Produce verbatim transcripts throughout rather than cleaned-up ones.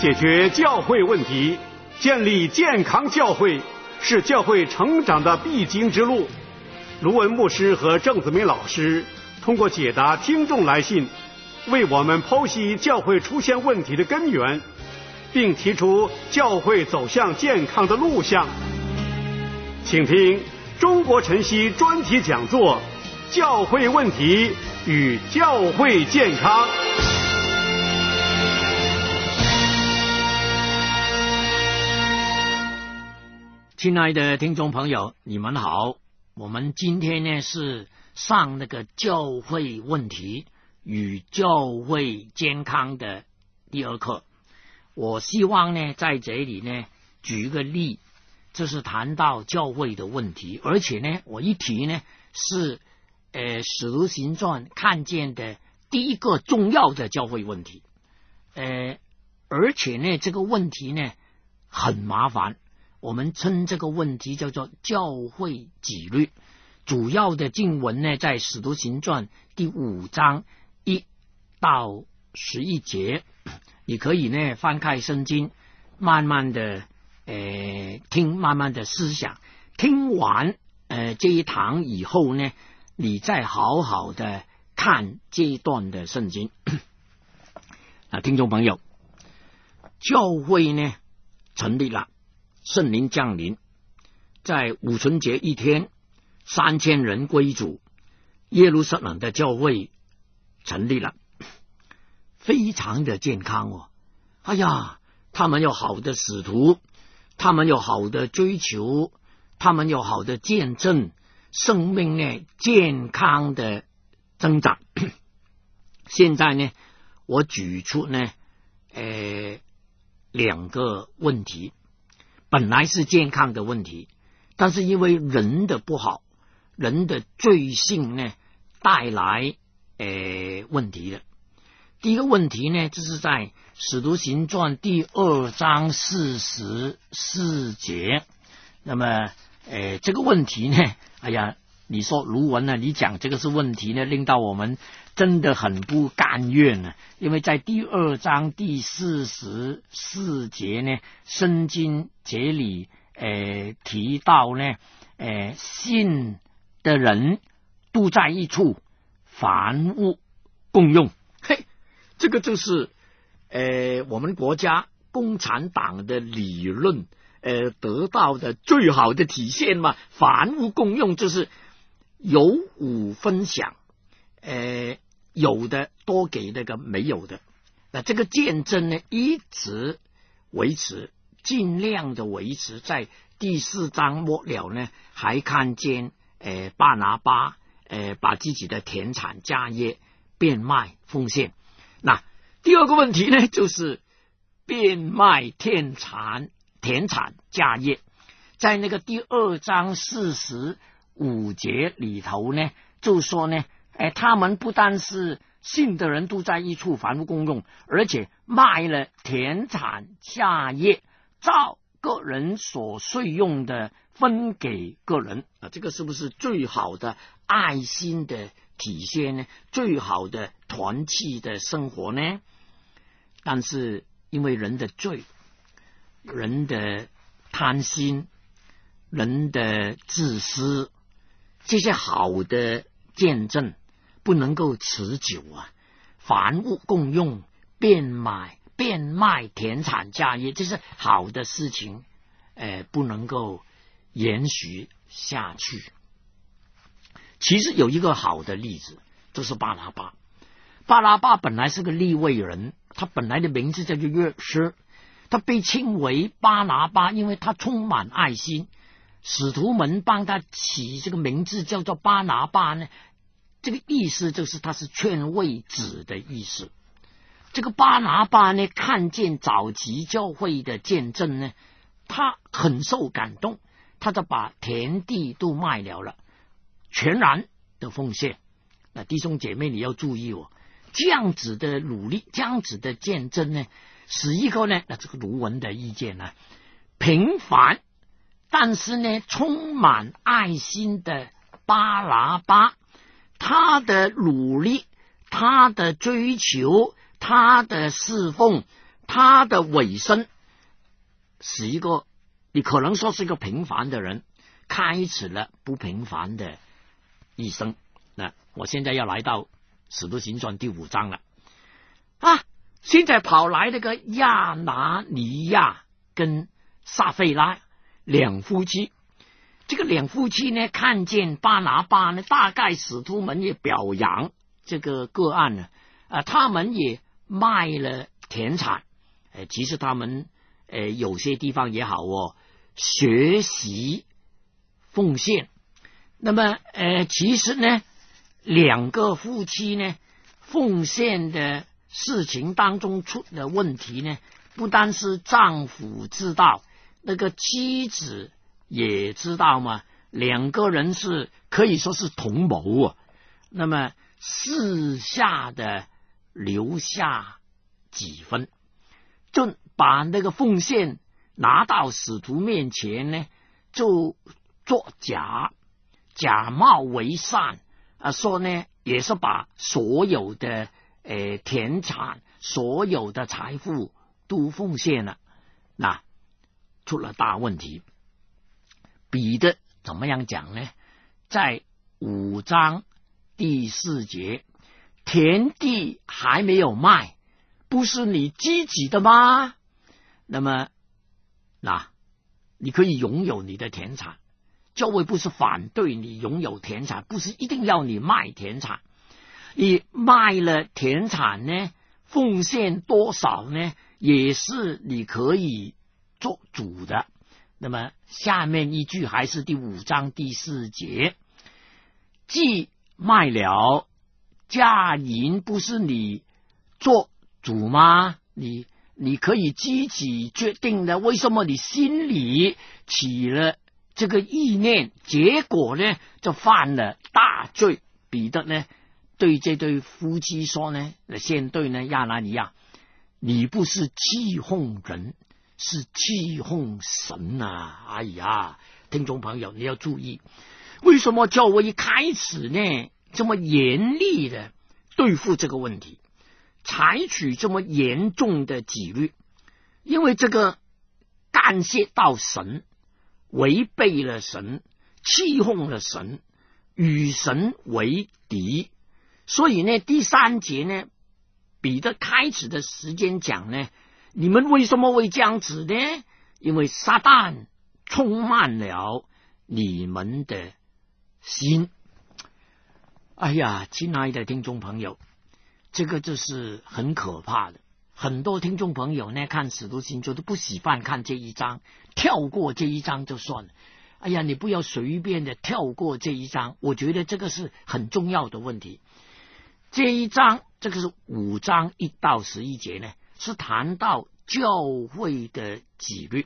解决教会问题，建立健康教会，是教会成长的必经之路。卢文牧师和郑子明老师通过解答听众来信，为我们剖析教会出现问题的根源，并提出教会走向健康的路向。请听中国晨曦专题讲座《教会问题与教会健康》。 亲爱的听众朋友，你们好。我们今天呢是上那个教会问题与教会健康的第二课。我希望呢在这里呢举一个例，这是谈到教会的问题，而且呢我一提呢是呃使徒行传看见的第一个重要的教会问题。呃而且呢这个问题呢很麻烦，我们称这个问题叫做教会纪律。主要的经文呢在使徒行传第五章一到十一节，你可以呢翻开圣经，慢慢的呃听，慢慢的思想，听完呃这一堂以后呢，你再好好的看这一段的圣经。啊，听众朋友，教会呢成立了，圣灵降临，在五旬节一天，三千人归主，耶路撒冷的教会成立了，非常的健康哦。哎呀，他们有好的使徒，他们有好的追求，他们有好的见证，生命呢健康的增长。现在呢，我举出呢，呃，两个问题。本来是健康的问题，但是因为人的不好，人的罪性呢带来呃问题的。第一个问题呢，就是在使徒行传第二章四十四节。那么呃这个问题呢，哎呀，你说卢文呢，你讲这个是问题呢，令到我们真的很不甘愿呢。因为在第二章第四十四节呢，圣经这里呃提到呢，呃信的人都在一处，凡物共用。嘿，这个就是呃我们国家共产党的理论呃得到的最好的体现嘛。凡物共用就是有五分享，呃有的多给那个没有的。那这个见证呢一直维持，尽量的维持。在第四章末了呢，还看见呃巴拿巴呃把自己的田产家业变卖奉献。那第二个问题呢，就是变卖田产田产家业，在那个第二章四十五节里头呢，就说呢，哎，他们不但是信的人都在一处，凡物共用，而且卖了田产家业，照个人所需用的分给个人啊，这个是不是最好的爱心的体现呢？最好的团契的生活呢？但是因为人的罪，人的贪心，人的自私，这些好的见证不能够持久啊！凡物共用，变买变卖田产家业，这是好的事情，呃，不能够延续下去。其实有一个好的例子，就是巴拿巴。巴拿巴本来是个利未人，他本来的名字叫做约瑟，他被称为巴拿巴，因为他充满爱心。使徒们帮他起这个名字叫做巴拿巴呢，这个意思就是他是劝慰子的意思。这个巴拿巴呢，看见早期教会的见证呢，他很受感动，他就把田地都卖了了，全然的奉献。那弟兄姐妹你要注意哦，这样子的努力，这样子的见证呢，使一个呢，那这个卢文的意见呢，平凡但是呢充满爱心的巴拿巴，他的努力，他的追求，他的侍奉， 他的尾声是一个，你可能说是一个平凡的人，开始了不平凡的一生。那我现在要来到使徒行传第五章了啊！现在跑来那个亚拿尼亚跟撒非拉两夫妻，这个两夫妻呢，看见巴拿巴呢，大概使徒们也表扬这个个案呢，啊，他们也卖了田产，呃，其实他们呃有些地方也好哦，学习奉献。那么呃，其实呢，两个夫妻呢，奉献的事情当中出的问题呢，不单是丈夫知道，那个妻子也知道嘛，两个人是可以说是同谋啊。那么私下的留下几分，就把那个奉献拿到使徒面前呢，就作假，假冒为善啊，说呢也是把所有的呃田产、所有的财富都奉献了，那出了大问题。彼得怎么样讲呢？在五章第四节，田地还没有卖，不是你积极的吗？那么，那你可以拥有你的田产，教会不是反对你拥有田产，不是一定要你卖田产。你卖了田产呢，奉献多少呢，也是你可以做主的。那么下面一句还是第五章第四节，既卖了，价银不是你做主吗？你你可以自己决定的，为什么你心里起了这个意念，结果呢就犯了大罪？彼得呢对这对夫妻说呢，先对呢亚拿尼亚，你不是欺哄人，是欺哄神啊！哎呀，听众朋友，你要注意，为什么教会一开始呢这么严厉的对付这个问题，采取这么严重的纪律？因为这个干涉到神，违背了神，欺哄了神，与神为敌。所以呢，第三节呢，彼得开始的时间讲呢，你们为什么会这样子呢？因为撒旦充满了你们的心。哎呀，亲爱的听众朋友，这个就是很可怕的。很多听众朋友呢，看使徒行传都不喜欢看这一章，跳过这一章就算了。哎呀，你不要随便的跳过这一章，我觉得这个是很重要的问题。这一章，这个是五章一到十一节呢，是谈到教会的纪律。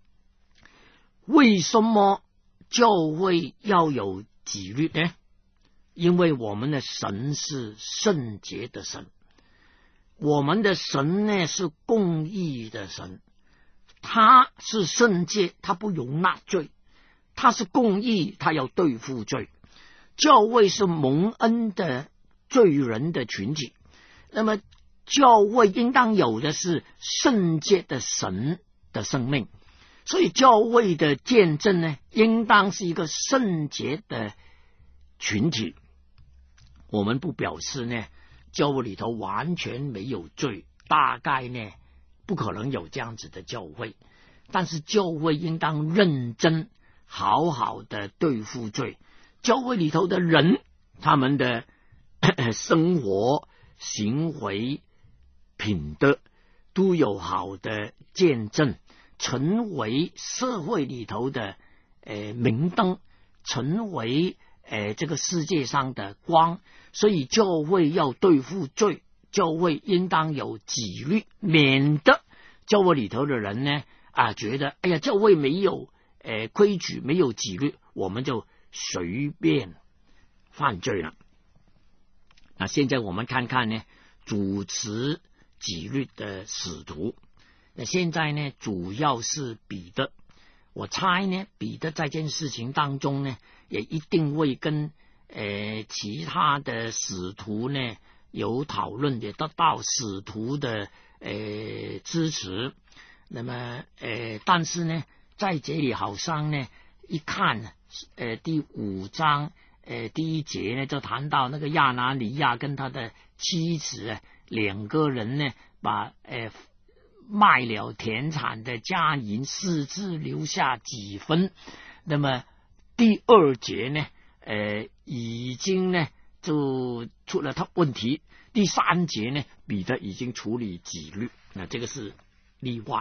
为什么教会要有纪律呢？因为我们的神是圣洁的神，我们的神呢是公义的神，他是圣洁，他不容纳罪，他是公义，他要对付罪。教会是蒙恩的罪人的群体，那么教会应当有的是圣洁的神的生命，所以教会的见证呢，应当是一个圣洁的群体。我们不表示呢，教会里头完全没有罪，大概呢不可能有这样子的教会，但是教会应当认真好好的对付罪。教会里头的人，他们的生活行为品德都有好的见证，成为社会里头的呃明灯，成为呃这个世界上的光。所以教会要对付罪，教会应当有纪律，免得教会里头的人呢啊觉得哎呀，教会没有呃规矩，没有纪律，我们就随便犯罪了。那现在我们看看呢，主持纪律的使徒。那现在呢，主要是彼得。我猜呢，彼得在这件事情当中呢，也一定会跟呃其他的使徒呢有讨论，也得到使徒的呃支持。那么呃，但是呢，在这里好像呢，一看呃第五章呃第一节呢，就谈到那个亚拿尼亚跟他的妻子啊，两个人呢，把呃卖了田产的家银私自留下几分。那么第二节呢，呃已经呢就出了他问题。第三节呢，彼得已经处理纪律，那这个是例外。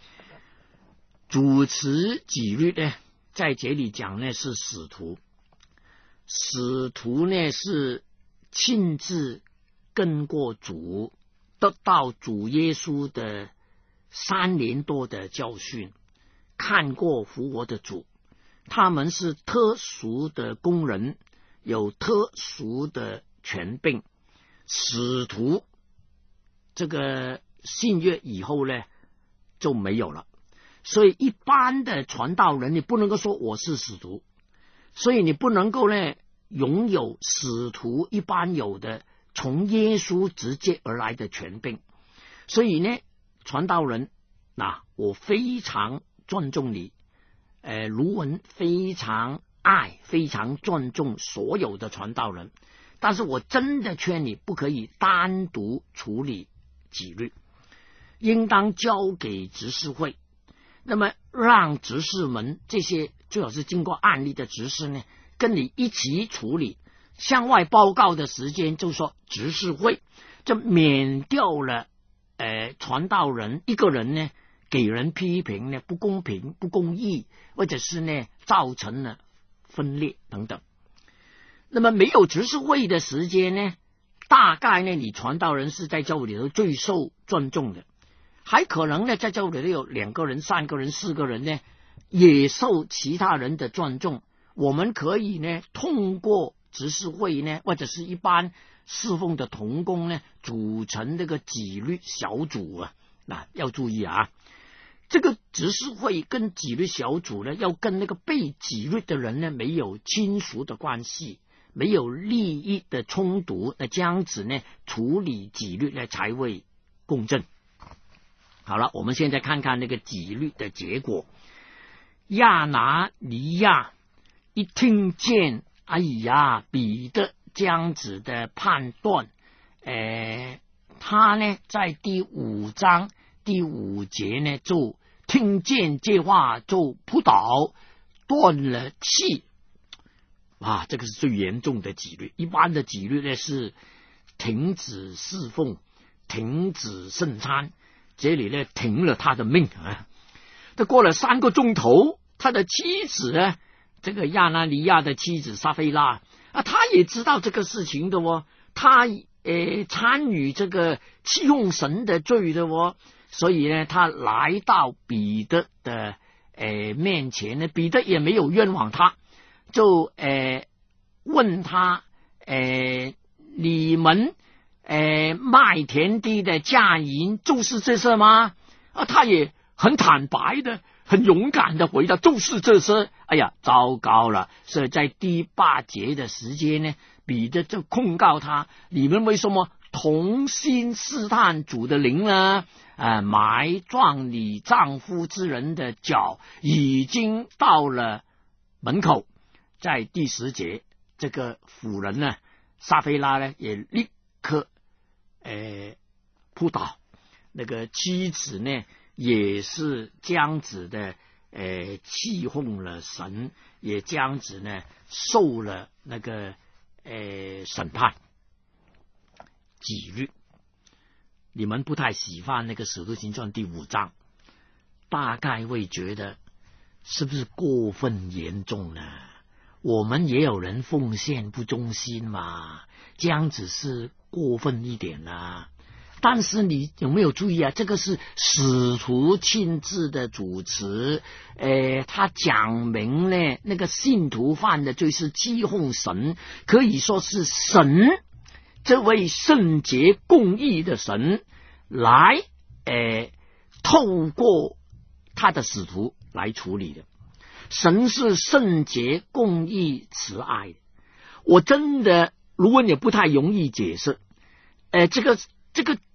主持纪律呢，在这里讲呢是使徒，使徒呢是亲自跟过主，得到主耶稣的三年多的教训，看过复活的主，他们是特殊的工人，有特殊的权柄。使徒这个信约以后呢就没有了，所以一般的传道人你不能够说我是使徒，所以你不能够呢拥有使徒一般有的从耶稣直接而来的权柄。所以呢，传道人，那我非常尊重你，呃，卢文非常爱非常尊重所有的传道人，但是我真的劝你不可以单独处理纪律，应当交给执事会。那么让执事们这些最好是经过案例的执事呢，跟你一起处理，向外报告的时间就说执事会，就免掉了呃传道人一个人呢给人批评呢不公平不公义，或者是呢造成了分裂等等。那么没有执事会的时间呢，大概呢你传道人是在教会里头最受尊重的，还可能呢在教会里头有两个人三个人四个人呢也受其他人的尊重。我们可以呢通过执事会呢或者是一般侍奉的同工呢组成这个纪律小组啊。那要注意啊，这个执事会跟纪律小组呢要跟那个被纪律的人呢没有亲属的关系，没有利益的冲突，那这样子呢处理纪律呢才会公正。好了，我们现在看看那个纪律的结果。亚拿尼亚一听见哎呀彼得这样子的判断，呃，他呢在第五章第五节呢就听见这话就扑倒断了气。啊，这个是最严重的纪律。一般的纪律呢是停止侍奉，停止圣餐，这里呢停了他的命啊。这过了三个钟头，他的妻子呢，这个亚拿尼亚的妻子撒非拉啊，他也知道这个事情的哦，他呃参与这个欺哄神的罪的哦，所以呢，他来到彼得的呃面前呢，彼得也没有冤枉他。就呃问他呃你们呃卖田地的价银就是这些吗？啊，他也很坦白的很勇敢的回答就是这些。哎呀，糟糕了！所以在第八节的时间呢，彼得就控告他，你们为什么同心试探主的灵呢？呃埋葬你丈夫之人的脚已经到了门口。在第十节，这个妇人呢，撒非拉呢，也立刻呃扑倒。那个妻子呢，也是这样子的，呃气哄了神，也这样子呢，受了那个呃审判纪律。你们不太喜欢那个使徒行传第五章，大概会觉得是不是过分严重呢？我们也有人奉献不忠心嘛，这样子是过分一点啊。但是你有没有注意啊？这个是使徒亲自的主持，呃，他讲明呢，那个信徒犯的罪是欺哄神，可以说是神这位圣洁公义的神来，呃，透过他的使徒来处理的。神是圣洁公义慈爱的，我真的如果也不太容易解释，呃，这个这个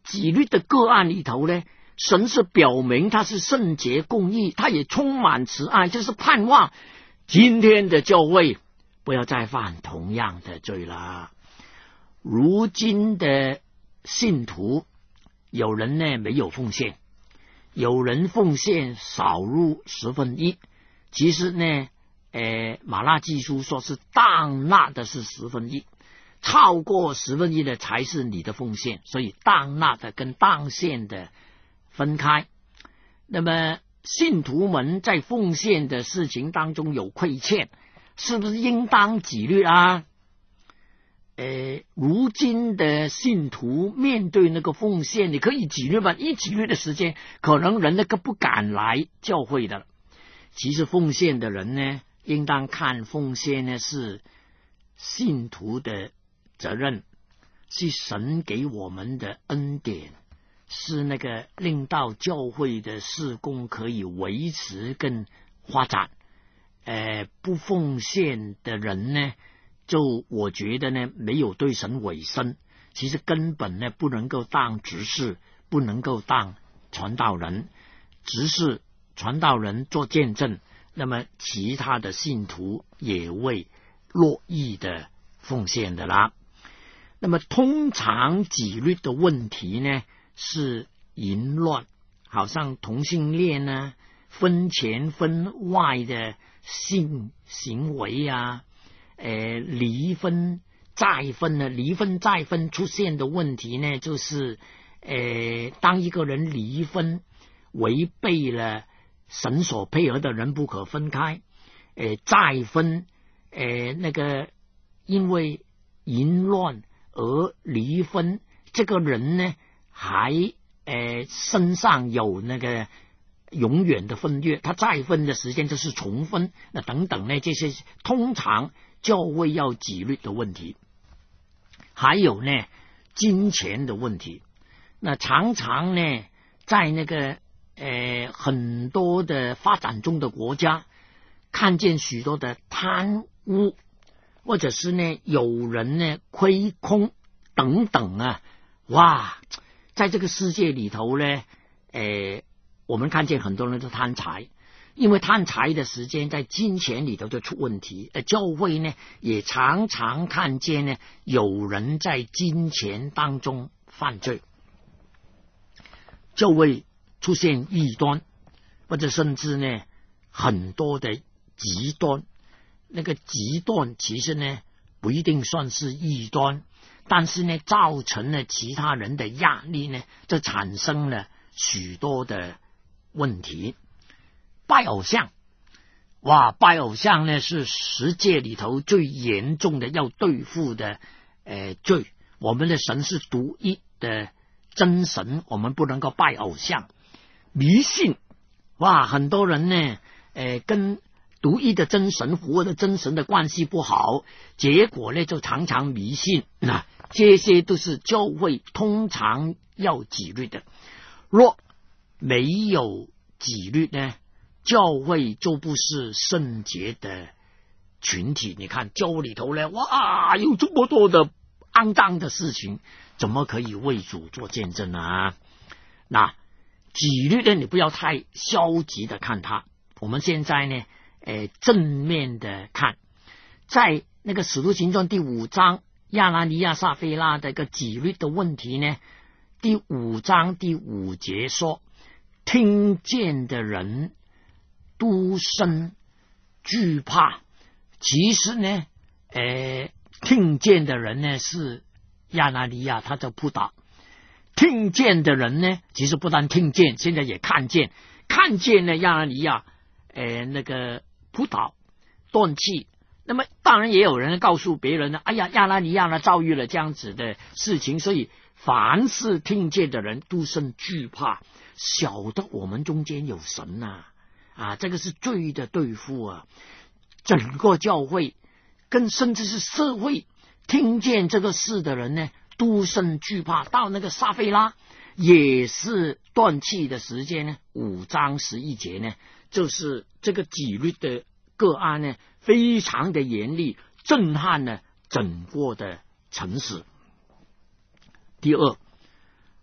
纪律的个案里头呢，神是表明他是圣洁公义，他也充满慈爱，就是盼望今天的教会不要再犯同样的罪了。如今的信徒，有人呢没有奉献，有人奉献少入十分一，其实呢呃，马拉基书说是当纳的是十分一，超过十分一的才是你的奉献，所以当纳的跟当献的分开。那么信徒们在奉献的事情当中有亏欠，是不是应当纪律啊？呃，如今的信徒面对那个奉献，你可以纪律吗？一纪律的时间，可能人那个不敢来教会的。其实奉献的人呢，应当看奉献呢是信徒的责任，是神给我们的恩典，是那个令到教会的事工可以维持跟发展。呃，不奉献的人呢，就我觉得呢，没有对神委身，其实根本呢不能够当执事，不能够当传道人。执事、传道人做见证，那么其他的信徒也会乐意的奉献的啦。那么通常纪律的问题呢，是淫乱，好像同性恋呢、婚前婚外的性行为啊，呃，离婚再婚呢，离婚再婚出现的问题呢，就是呃，当一个人离婚，违背了神所配合的人不可分开，呃，再婚，呃，那个因为淫乱而离婚，这个人呢还呃身上有那个永远的婚约，他再婚的时间就是重婚，那等等呢，这些通常教会要纪律的问题。还有呢金钱的问题，那常常呢在那个呃很多的发展中的国家看见许多的贪污，或者是呢有人呢亏空等等啊，哇，在这个世界里头呢呃我们看见很多人都贪财，因为贪财的时间在金钱里头就出问题。呃，教会呢也常常看见呢有人在金钱当中犯罪，就会出现异端，或者甚至呢很多的极端。那个极端其实呢不一定算是异端，但是呢造成了其他人的压力呢，就产生了许多的问题。拜偶像，哇，拜偶像呢是十诫里头最严重的要对付的呃罪。我们的神是独一的真神，我们不能够拜偶像。迷信，哇，很多人呢呃跟独一的真神、活的真神的关系不好，结果呢就常常迷信。那这些都是教会通常要纪律的。若没有纪律呢，教会就不是圣洁的群体。你看教会里头呢，哇，有这么多的肮脏的事情，怎么可以为主做见证啊？那纪律呢，你不要太消极的看它。我们现在呢呃，正面的看，在那个使徒行传第五章亚拿尼亚撒非拉的一个纪律的问题呢，第五章第五节说，听见的人都生惧怕。其实呢呃，听见的人呢是亚拿尼亚，他叫扑倒。听见的人呢，其实不但听见，现在也看见，看见呢亚拿尼亚呃那个扑倒断气。那么当然也有人告诉别人呢，哎呀，亚拿尼亚呢遭遇了这样子的事情，所以凡是听见的人都生惧怕，晓得我们中间有神呐、啊，啊，这个是罪的对付啊。整个教会跟甚至是社会听见这个事的人呢，都生惧怕。到那个撒非拉也是断气的时间呢，五章十一节呢，就是这个纪律的个案呢，非常的严厉，震撼了整个的城市。第二，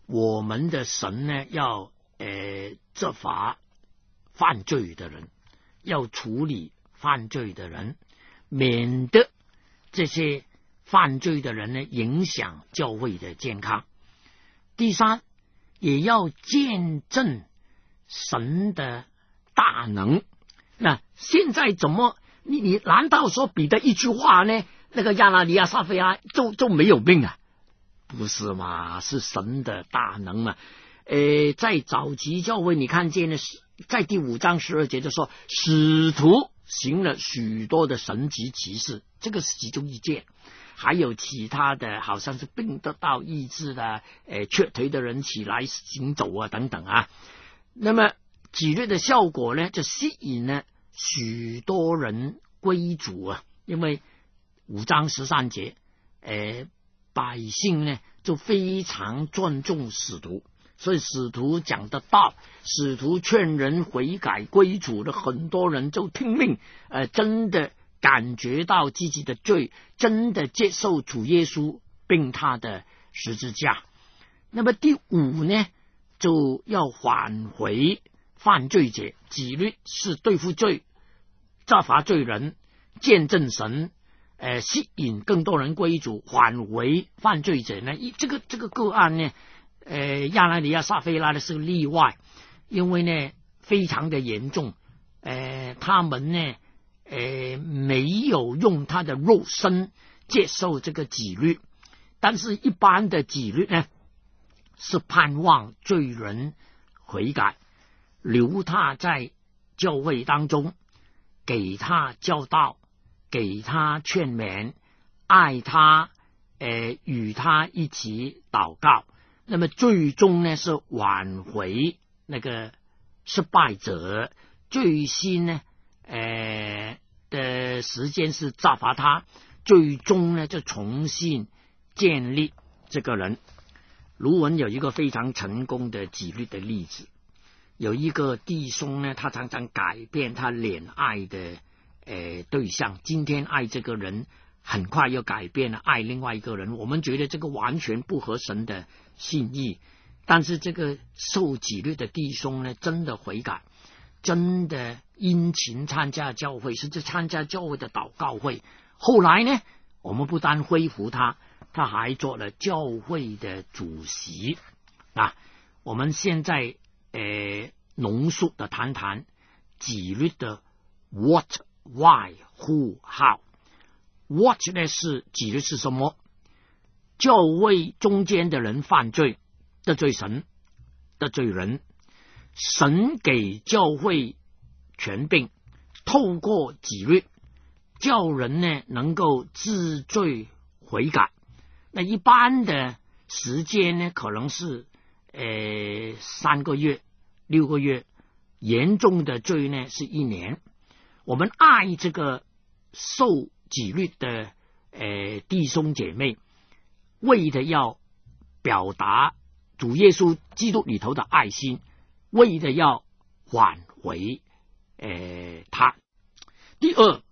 我们的神呢要呃责罚犯罪的人，要处理犯罪的人，免得这些犯罪的人呢影响教会的健康。第三，也要见证神的大能。那现在怎么你你难道说彼得一句话呢，那个亚拿尼亚撒非拉就就没有病啊？不是嘛，是神的大能嘛。呃，在早期教会你看见呢，在第五章十二节就说使徒行了许多的神迹奇事，这个是其中一件。还有其他的，好像是病得到医治的，呃，瘸腿的人起来行走啊，等等啊。那么几律的效果呢，就吸引了许多人归主啊。因为五章十三节，呃，百姓呢就非常尊重使徒，所以使徒讲的道，使徒劝人悔改归主的，很多人就听命，呃，真的感觉到自己的罪，真的接受主耶稣并他的十字架。那么第五呢，就要挽回犯罪者。纪律是对付罪，责罚罪人，见证神，呃，吸引更多人归主，挽回犯罪者呢。这个这个个案呢，呃，亚拿尼亚撒非拉的是个例外，因为呢非常的严重，呃，他们呢。呃，没有用他的肉身接受这个纪律，但是一般的纪律呢，是盼望罪人悔改，留他在教会当中，给他教导，给他劝勉，爱他，呃，与他一起祷告。那么最终呢，是挽回那个失败者，最新呢。呃的时间是责罚他，最终呢就重新建立这个人。卢文有一个非常成功的纪律的例子，有一个弟兄呢，他常常改变他恋爱的呃对象，今天爱这个人，很快又改变了爱另外一个人。我们觉得这个完全不合神的心意，但是这个受纪律的弟兄呢，真的悔改，真的殷勤参加教会，甚至参加教会的祷告会。后来呢，我们不但恢复他，他还做了教会的主席啊。我们现在呃浓缩的谈谈纪律的 what, why, who, how。 what 呢是纪律是什么？教会中间的人犯罪，得罪神，得罪人，神给教会权柄，透过纪律叫人呢能够知罪悔改。那一般的时间呢，可能是呃三个月、六个月，严重的罪呢是一年。我们爱这个受纪律的呃弟兄姐妹，为的要表达主耶稣基督里头的爱心，为的要挽回呃他。第二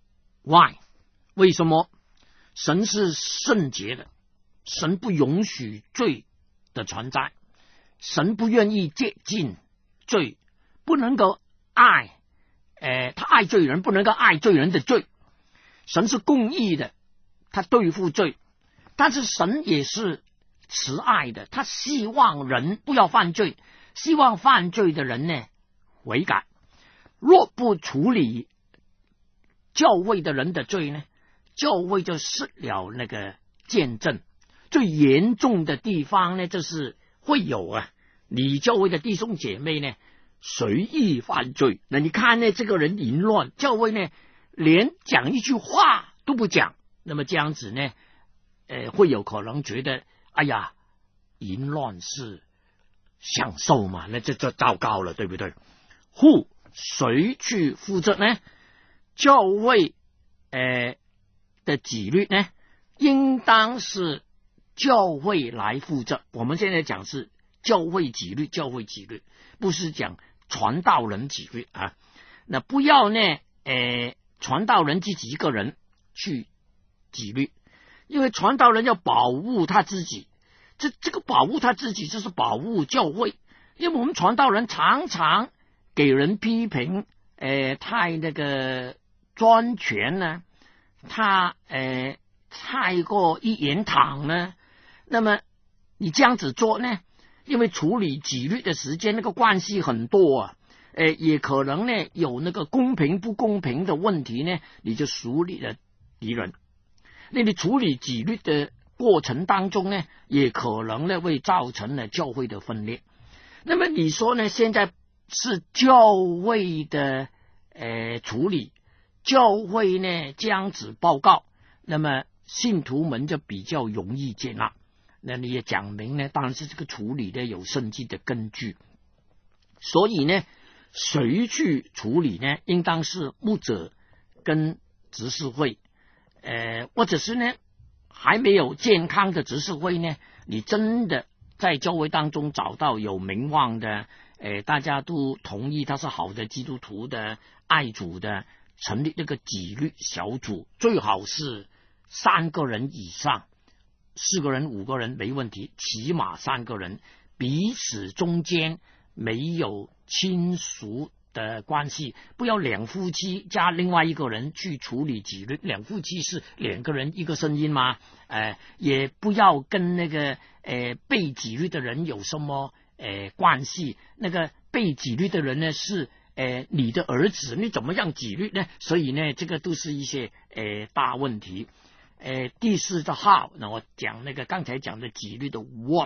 why， 为什么？神是圣洁的，神不容许罪的存在，神不愿意接近罪，不能够爱呃他爱罪人，不能够爱罪人的罪。神是公义的，他对付罪，但是神也是慈爱的，他希望人不要犯罪，希望犯罪的人呢悔改。若不处理教会的人的罪呢，教会就失了那个见证。最严重的地方呢，就是会有啊，你教会的弟兄姐妹呢随意犯罪。那你看呢，这个人淫乱，教会呢连讲一句话都不讲，那么这样子呢，呃，会有可能觉得，哎呀，淫乱是享受嘛，那这这糟糕了，对不对？ Who 谁去负责呢？教会呃的纪律呢，应当是教会来负责。我们现在讲是教会纪律，教会纪律不是讲传道人纪律啊。那不要呢，呃，传道人自己一个人去纪律，因为传道人要保护他自己， 这这个保护他自己就是保护教会，因为我们传道人常常给人批评，呃，太那个专权呢，他呃太过一言堂呢，那么你这样子做呢，因为处理纪律的时间那个关系很多啊，呃，也可能呢有那个公平不公平的问题呢，你就树立了敌人。那你处理纪律的过程当中呢，也可能呢会造成了教会的分裂。那么你说呢？现在是教会的呃处理，教会呢这样子报告，那么信徒们就比较容易接纳。那你也讲明呢，当然是这个处理呢有圣经的根据。所以呢，谁去处理呢？应当是牧者跟执事会。呃，或者是呢，还没有健康的执事会呢，你真的在教会当中找到有名望的，呃，大家都同意他是好的基督徒的、爱主的，成立那个纪律小组，最好是三个人以上，四个人、五个人没问题，起码三个人，彼此中间没有亲属的关系，不要两夫妻加另外一个人去处理纪律，两夫妻是两个人一个声音吗？呃，也不要跟那个呃被纪律的人有什么呃关系，那个被纪律的人呢是呃你的儿子，你怎么样纪律呢？所以呢，这个都是一些呃大问题。呃，第四的 how， 那我讲那个刚才讲的纪律的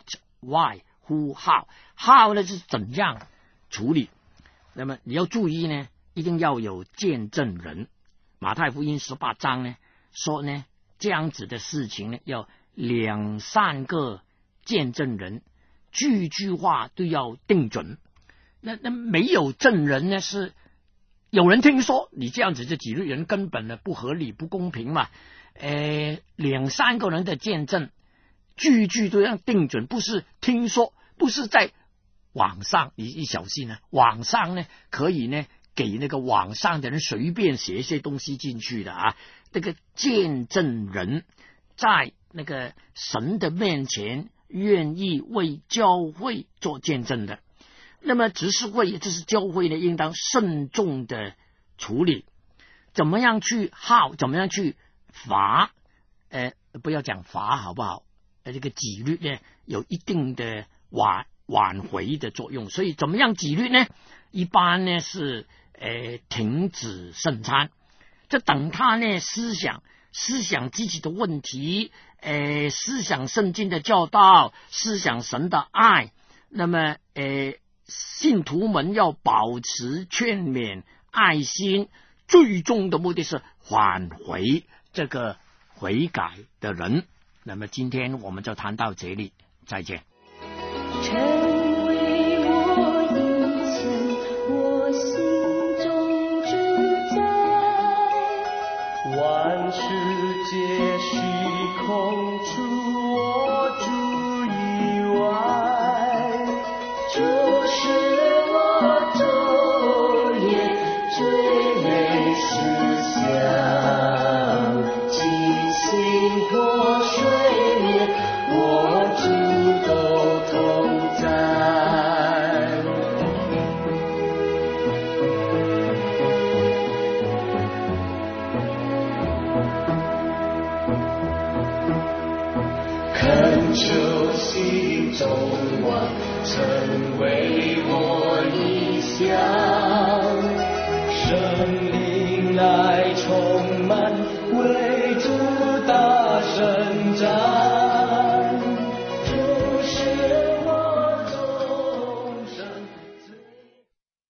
what、why、who、how，how 呢是怎样处理。那么你要注意呢，一定要有见证人。马太福音十八章呢说呢，这样子的事情呢，要两三个见证人，句句话都要定准。那那没有证人呢，是有人听说你这样子的纪律人根本呢不合理、不公平嘛。呃，两三个人的见证，句句都要定准，不是听说，不是在网上，你一小心呢，网上呢可以呢给那个网上的人随便写一些东西进去的啊。那个见证人在那个神的面前愿意为教会做见证的，那么执事会，这是教会呢应当慎重的处理，怎么样去how，怎么样去罚，呃，不要讲罚好不好？呃，这个纪律呢有一定的挽挽回的作用，所以怎么样纪律呢？一般呢是呃停止圣餐，这等他呢思想思想自己的问题，呃思想圣经的教导，思想神的爱，那么呃信徒们要保持劝勉爱心，最终的目的是挽回这个悔改的人。那么今天我们就谈到这里，再见。 成为我一生我心中主宰， 万世界虚空除我主以外， 这是我昼夜追泪思想，清醒或睡眠，我主都同在。恳求心中望，成为我理想。